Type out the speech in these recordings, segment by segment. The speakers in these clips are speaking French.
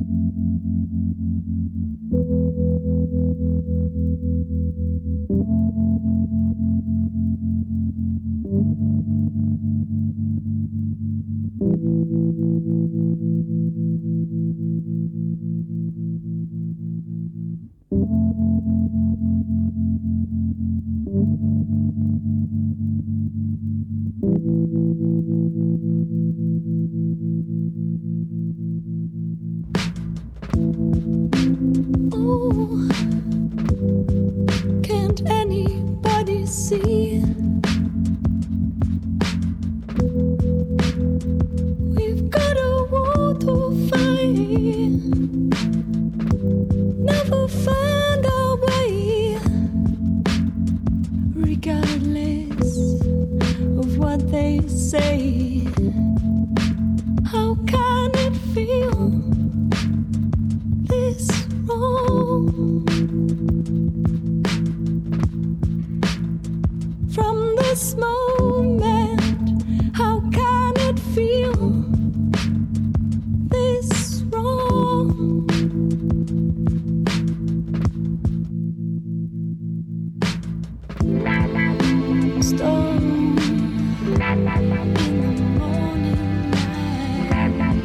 Oh, can't anybody see? We've got a war to fight. Never find our way, regardless of what they say. How can it feel this wrong? From this moment, how can it feel this wrong? Storm in the morning light.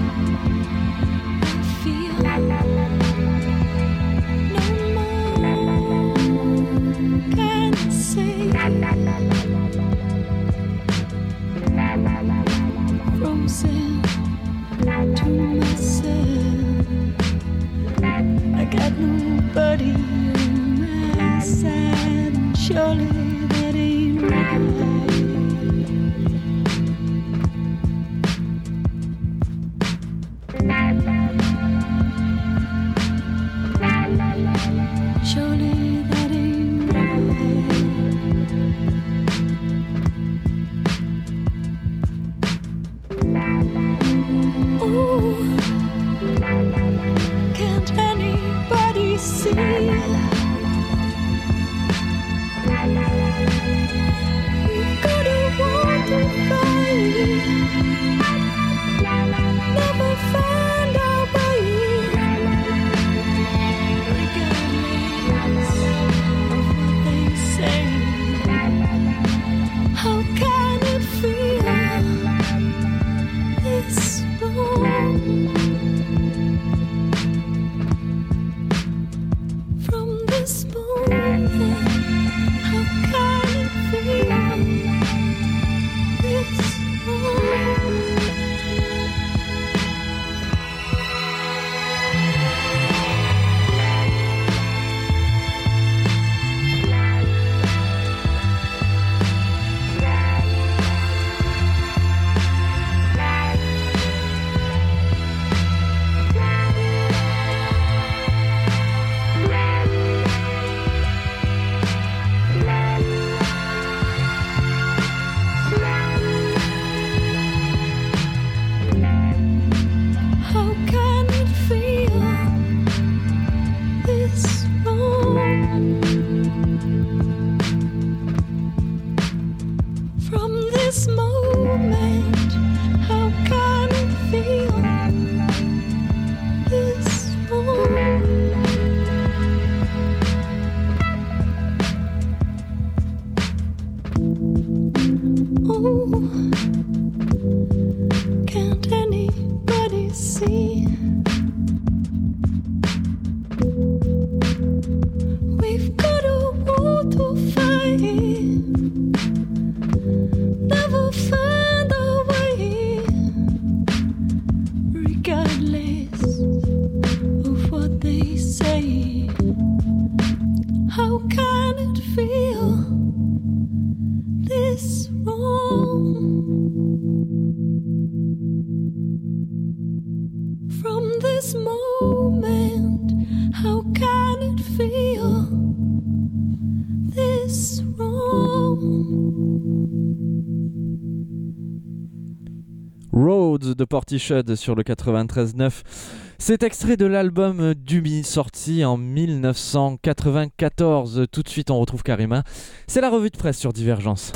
I feel no more can say. Frozen to myself. I got nobody on my side, and surely that ain't right. Surely that ain't right. Ooh, can't anybody see? We've got a war to fight. Never find our way, regardless of what they say. How can it feel this wrong? From this moment, how can it feel this wrong? How can it feel this wrong? From this moment, how can it feel this wrong? Oh, can't anybody see? We've got a war to fight. Never find our way, regardless of what they say. How can it feel this wrong? From this moment, how can it feel this wrong? Roads de Portishead sur le 93.9. C'est extrait de l'album Dumi sorti en 1994. Tout de suite on retrouve Karima. C'est la revue de presse sur Divergence.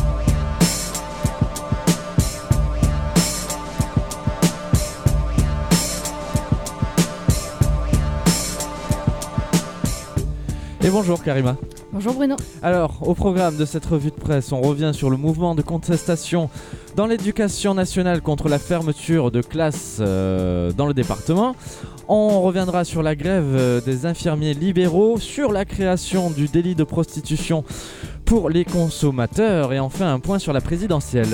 Et bonjour Karima. Bonjour Bruno. Alors, au programme de cette revue de presse, on revient sur le mouvement de contestation dans l'éducation nationale contre la fermeture de classes dans le département. On reviendra sur la grève des infirmiers libéraux, sur la création du délit de prostitution pour les consommateurs et enfin un point sur la présidentielle.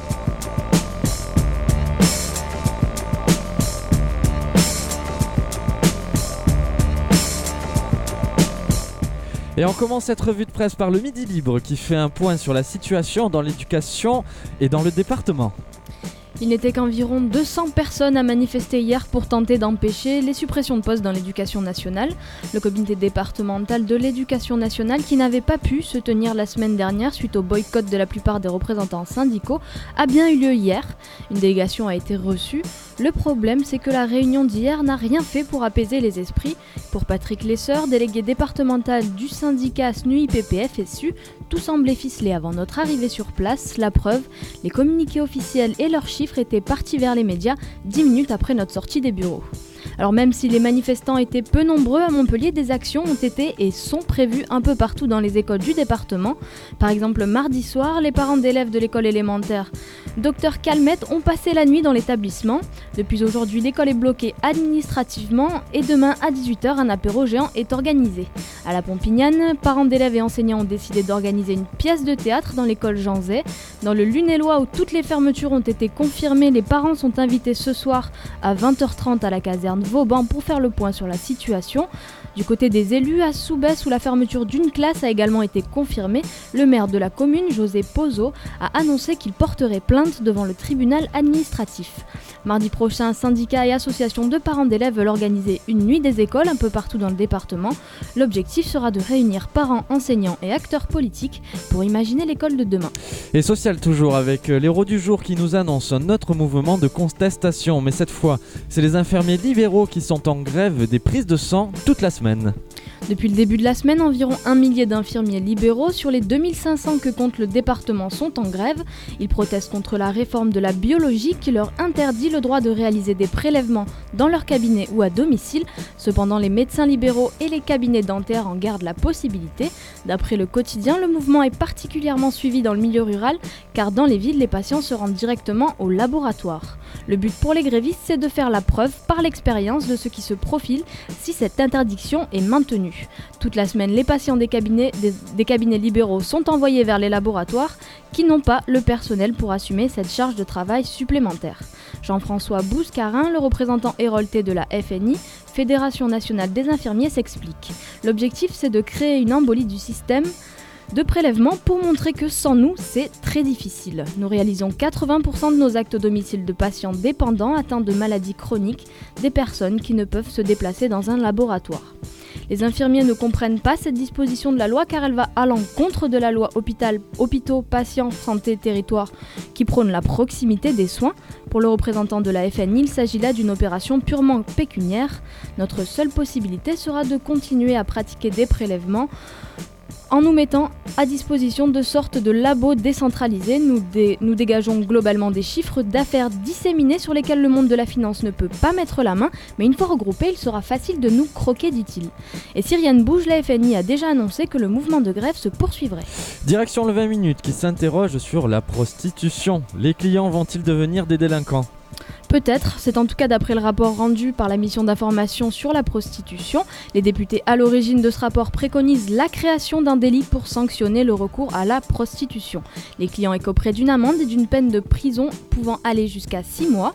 Et on commence cette revue de presse par le Midi Libre qui fait un point sur la situation dans l'éducation et dans le département. Il n'était qu'environ 200 personnes à manifester hier pour tenter d'empêcher les suppressions de postes dans l'éducation nationale. Le comité départemental de l'éducation nationale, qui n'avait pas pu se tenir la semaine dernière suite au boycott de la plupart des représentants syndicaux, a bien eu lieu hier. Une délégation a été reçue. Le problème, c'est que la réunion d'hier n'a rien fait pour apaiser les esprits. Pour Patrick Lesseur, délégué départemental du syndicat SNUI-PPF-SU, tout semblait ficelé avant notre arrivée sur place. La preuve, les communiqués officiels et leurs chiffres étaient partis vers les médias 10 minutes après notre sortie des bureaux. Alors même si les manifestants étaient peu nombreux à Montpellier, des actions ont été et sont prévues un peu partout dans les écoles du département. Par exemple, mardi soir, les parents d'élèves de l'école élémentaire Dr Calmette ont passé la nuit dans l'établissement. Depuis aujourd'hui, l'école est bloquée administrativement et demain à 18h, un apéro géant est organisé. À la Pompignane, parents d'élèves et enseignants ont décidé d'organiser une pièce de théâtre dans l'école Jean Zay. Dans le Lunélois où toutes les fermetures ont été confirmées, les parents sont invités ce soir à 20h30 à la caserne Vauban pour faire le point sur la situation. Du côté des élus, à Soubès, où la fermeture d'une classe a également été confirmée, le maire de la commune, José Pozo, a annoncé qu'il porterait plainte devant le tribunal administratif. Mardi prochain, syndicats et associations de parents d'élèves veulent organiser une nuit des écoles un peu partout dans le département. L'objectif sera de réunir parents, enseignants et acteurs politiques pour imaginer l'école de demain. Et social toujours avec l'héros du jour qui nous annonce un autre mouvement de contestation. Mais cette fois, c'est les infirmiers libéraux qui sont en grève des prises de sang toute la semaine. Depuis le début de la semaine, environ 1 millier d'infirmiers libéraux sur les 2500 que compte le département sont en grève. Ils protestent contre la réforme de la biologie qui leur interdit le droit de réaliser des prélèvements dans leur cabinet ou à domicile. Cependant, les médecins libéraux et les cabinets dentaires en gardent la possibilité. D'après le quotidien, le mouvement est particulièrement suivi dans le milieu rural car dans les villes, les patients se rendent directement au laboratoire. Le but pour les grévistes, c'est de faire la preuve par l'expérience de ce qui se profile si cette interdiction est maintenue. Toute la semaine, les patients des cabinets libéraux sont envoyés vers les laboratoires qui n'ont pas le personnel pour assumer cette charge de travail supplémentaire. Jean-François Bouscarin, le représentant hérolté de la FNI, Fédération nationale des infirmiers, s'explique. L'objectif, c'est de créer une embolie du système de prélèvement pour montrer que sans nous, c'est très difficile. Nous réalisons 80% de nos actes au domicile de patients dépendants atteints de maladies chroniques, des personnes qui ne peuvent se déplacer dans un laboratoire. Les infirmiers ne comprennent pas cette disposition de la loi car elle va à l'encontre de la loi hôpitaux, patients, santé, territoire qui prône la proximité des soins. Pour le représentant de la FNI, il s'agit là d'une opération purement pécuniaire. Notre seule possibilité sera de continuer à pratiquer des prélèvements en nous mettant à disposition de sortes de labos décentralisés. Nous dégageons globalement des chiffres d'affaires disséminés sur lesquels le monde de la finance ne peut pas mettre la main, mais une fois regroupés, il sera facile de nous croquer, dit-il. Et si rien ne bouge, la FNI a déjà annoncé que le mouvement de grève se poursuivrait. Direction le 20 minutes qui s'interroge sur la prostitution. Les clients vont-ils devenir des délinquants ? Peut-être, c'est en tout cas d'après le rapport rendu par la mission d'information sur la prostitution. Les députés à l'origine de ce rapport préconisent la création d'un délit pour sanctionner le recours à la prostitution. Les clients écoperaient d'une amende et d'une peine de prison pouvant aller jusqu'à 6 mois.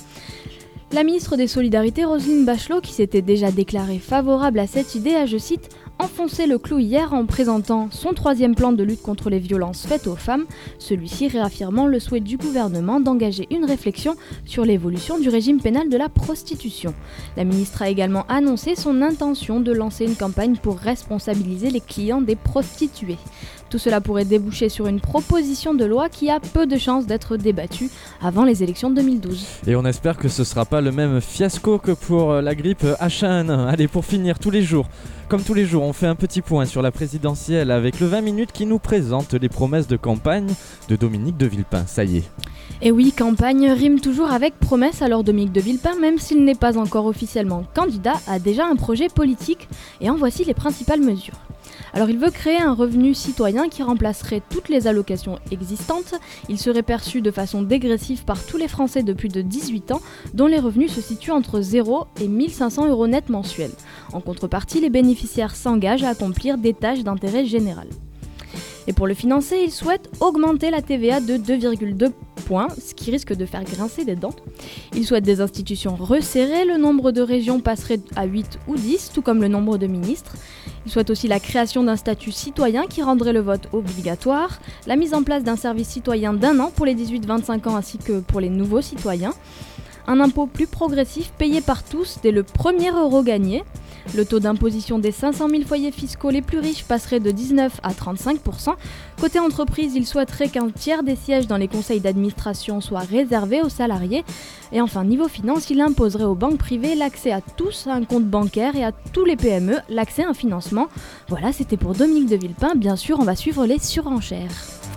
La ministre des Solidarités, Roselyne Bachelot, qui s'était déjà déclarée favorable à cette idée, a, je cite, enfoncé le clou hier en présentant son 3e plan de lutte contre les violences faites aux femmes, celui-ci réaffirmant le souhait du gouvernement d'engager une réflexion sur l'évolution du régime pénal de la prostitution. La ministre a également annoncé son intention de lancer une campagne pour responsabiliser les clients des prostituées. Tout cela pourrait déboucher sur une proposition de loi qui a peu de chances d'être débattue avant les élections de 2012. Et on espère que ce ne sera pas le même fiasco que pour la grippe H1N1. Allez, pour finir, comme tous les jours, on fait un petit point sur la présidentielle avec le 20 minutes qui nous présente les promesses de campagne de Dominique de Villepin. Ça y est. Et oui, campagne rime toujours avec promesse, alors Dominique de Villepin, même s'il n'est pas encore officiellement candidat, a déjà un projet politique et en voici les principales mesures. Alors il veut créer un revenu citoyen qui remplacerait toutes les allocations existantes. Il serait perçu de façon dégressive par tous les Français de plus de 18 ans dont les revenus se situent entre 0 et 1500 € net mensuels. En contrepartie, les bénéficiaires s'engagent à accomplir des tâches d'intérêt général. Et pour le financer, il souhaite augmenter la TVA de 2,2 points, ce qui risque de faire grincer des dents. Il souhaite des institutions resserrées, le nombre de régions passerait à 8 ou 10, tout comme le nombre de ministres. Il souhaite aussi la création d'un statut citoyen qui rendrait le vote obligatoire, la mise en place d'un service citoyen d'1 an pour les 18-25 ans ainsi que pour les nouveaux citoyens, un impôt plus progressif payé par tous dès le premier euro gagné. Le taux d'imposition des 500 000 foyers fiscaux les plus riches passerait de 19 à 35%. Côté entreprise, il souhaiterait qu'un tiers des sièges dans les conseils d'administration soient réservés aux salariés. Et enfin, niveau finance, il imposerait aux banques privées l'accès à tous à un compte bancaire et à tous les PME l'accès à un financement. Voilà, c'était pour Dominique de Villepin. Bien sûr, on va suivre les surenchères.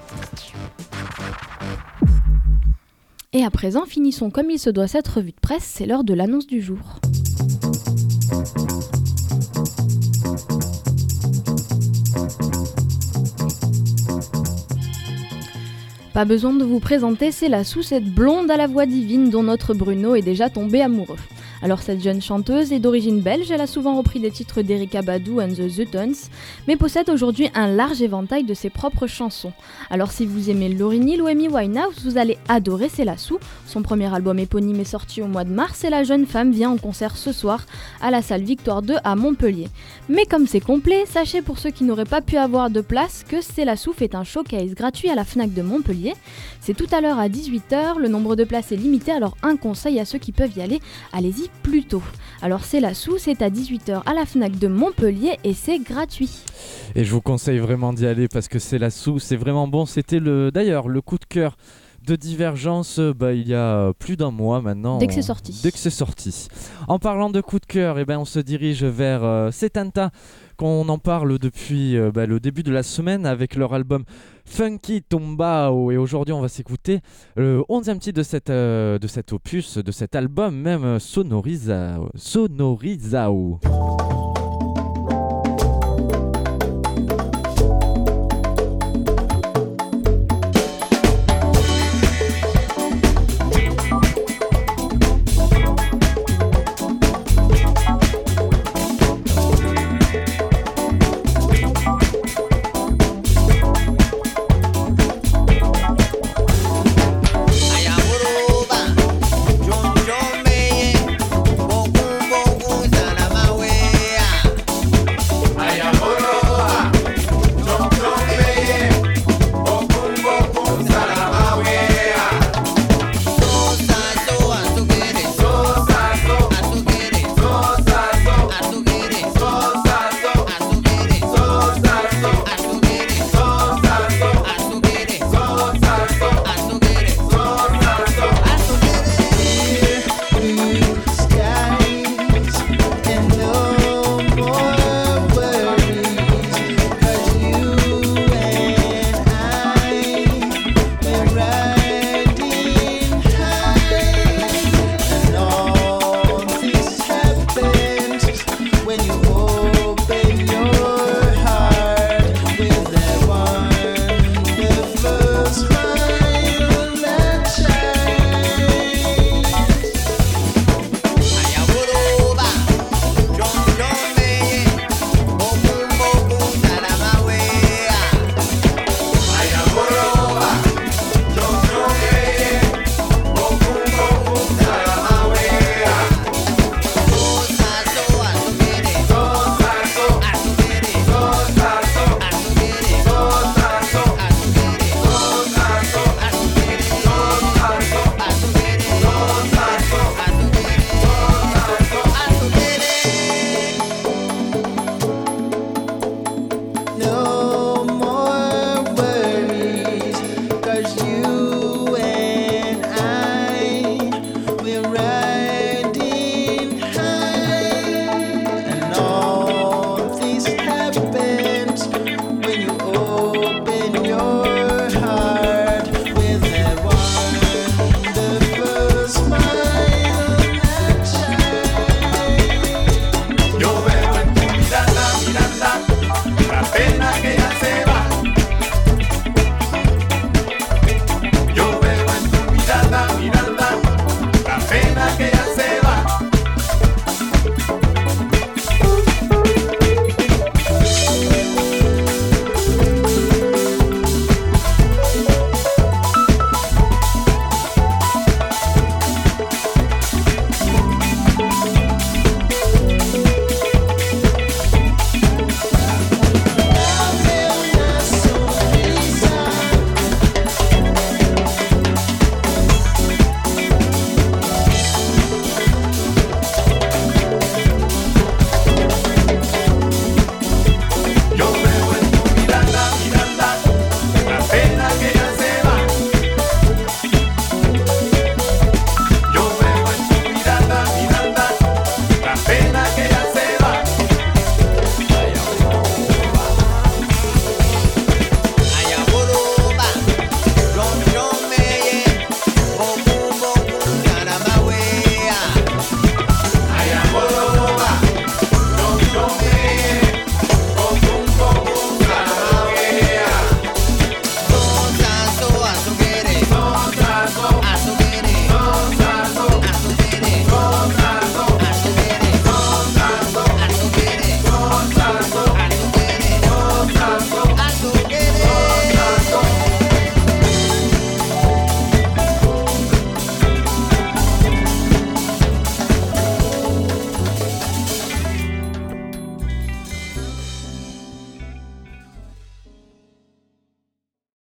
Et à présent, finissons comme il se doit cette revue de presse, c'est l'heure de l'annonce du jour. Pas besoin de vous présenter, c'est la Sou, cette blonde à la voix divine dont notre Bruno est déjà tombé amoureux. Alors cette jeune chanteuse est d'origine belge, elle a souvent repris des titres d'Erykah Badu and the Zootons, mais possède aujourd'hui un large éventail de ses propres chansons. Alors si vous aimez Lauryn Hill ou Amy Winehouse, vous allez adorer C'est la Sou. Son premier album éponyme est sorti au mois de mars et la jeune femme vient en concert ce soir à la salle Victoire 2 à Montpellier. Mais comme c'est complet, sachez pour ceux qui n'auraient pas pu avoir de place que C'est la Sou fait un showcase gratuit à la Fnac de Montpellier. C'est tout à l'heure à 18h, le nombre de places est limité, alors un conseil à ceux qui peuvent y aller, allez-y plus tôt. Alors C'est la Sou, c'est à 18h à la Fnac de Montpellier et c'est gratuit. Et je vous conseille vraiment d'y aller parce que C'est la Sou, c'est vraiment bon. C'était d'ailleurs le coup de cœur de Divergence il y a plus d'un mois maintenant. Dès que c'est sorti. En parlant de coup de cœur, on se dirige vers Setanta, qu'on en parle depuis le début de la semaine avec leur album Funky Tombao. Et aujourd'hui, on va s'écouter le 11e titre de cet opus, de cet album même, Sonorizao.